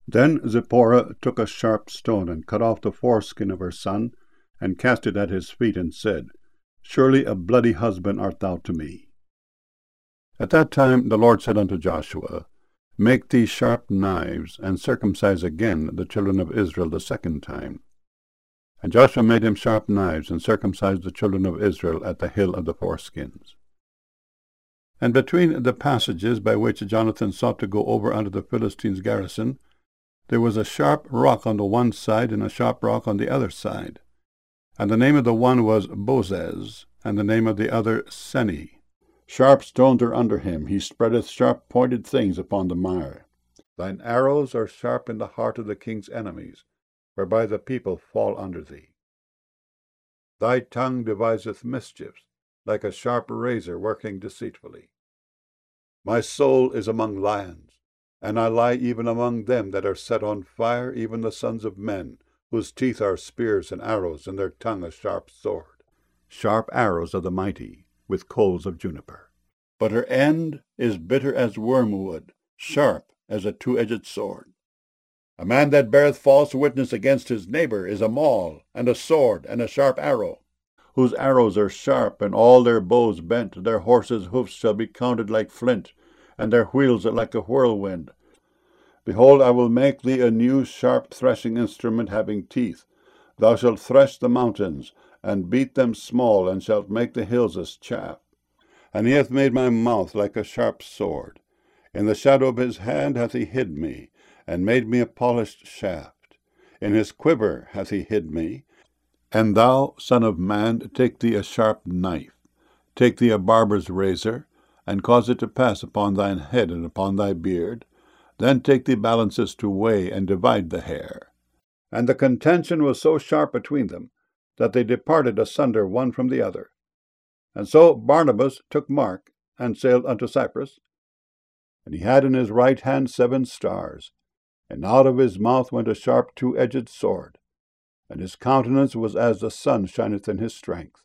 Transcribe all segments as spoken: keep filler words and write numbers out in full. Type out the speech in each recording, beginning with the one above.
Then Zipporah took a sharp stone, and cut off the foreskin of her son, and cast it at his feet, and said, Surely a bloody husband art thou to me. At that time the Lord said unto Joshua, Make thee sharp knives, and circumcise again the children of Israel the second time. And Joshua made him sharp knives, and circumcised the children of Israel at the hill of the foreskins. And between the passages by which Jonathan sought to go over unto the Philistines' garrison, there was a sharp rock on the one side, and a sharp rock on the other side. And the name of the one was Bozez, and the name of the other Seni. Sharp stones are under him, he spreadeth sharp pointed things upon the mire. Thine arrows are sharp in the heart of the king's enemies, whereby the people fall under thee. Thy tongue deviseth mischiefs, like a sharp razor working deceitfully. My soul is among lions, and I lie even among them that are set on fire, even the sons of men, whose teeth are spears and arrows, and their tongue a sharp sword. Sharp arrows of the mighty, with coals of juniper. But her end is bitter as wormwood, sharp as a two-edged sword. A man that beareth false witness against his neighbor is a maul, and a sword, and a sharp arrow, whose arrows are sharp, and all their bows bent. Their horses' hoofs shall be counted like flint, and their wheels like a whirlwind. Behold, I will make thee a new sharp threshing instrument having teeth. Thou shalt thresh the mountains, and beat them small, and shalt make the hills as chaff. And he hath made my mouth like a sharp sword. In the shadow of his hand hath he hid me, and made me a polished shaft. In his quiver hath he hid me. And thou, son of man, take thee a sharp knife, take thee a barber's razor, and cause it to pass upon thine head and upon thy beard. Then take thee balances to weigh and divide the hair. And the contention was so sharp between them, that they departed asunder one from the other. And so Barnabas took Mark, and sailed unto Cyprus. And he had in his right hand seven stars, and out of his mouth went a sharp two-edged sword, and his countenance was as the sun shineth in his strength.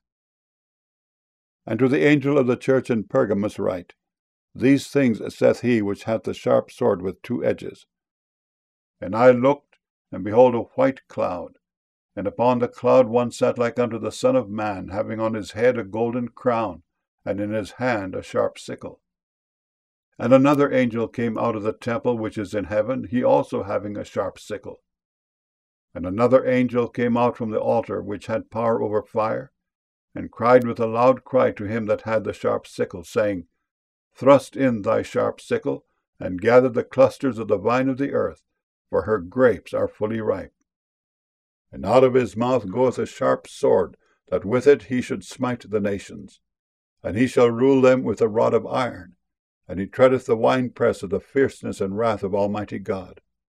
And to the angel of the church in Pergamos write, These things saith he which hath the sharp sword with two edges. And I looked, and behold a white cloud, and upon the cloud one sat like unto the Son of Man, having on his head a golden crown, and in his hand a sharp sickle. And another angel came out of the temple which is in heaven, he also having a sharp sickle. And another angel came out from the altar which had power over fire, and cried with a loud cry to him that had the sharp sickle, saying, Thrust in thy sharp sickle, and gather the clusters of the vine of the earth, for her grapes are fully ripe. And out of his mouth goeth a sharp sword, that with it he should smite the nations. And he shall rule them with a rod of iron, and he treadeth the winepress of the fierceness and wrath of Almighty God.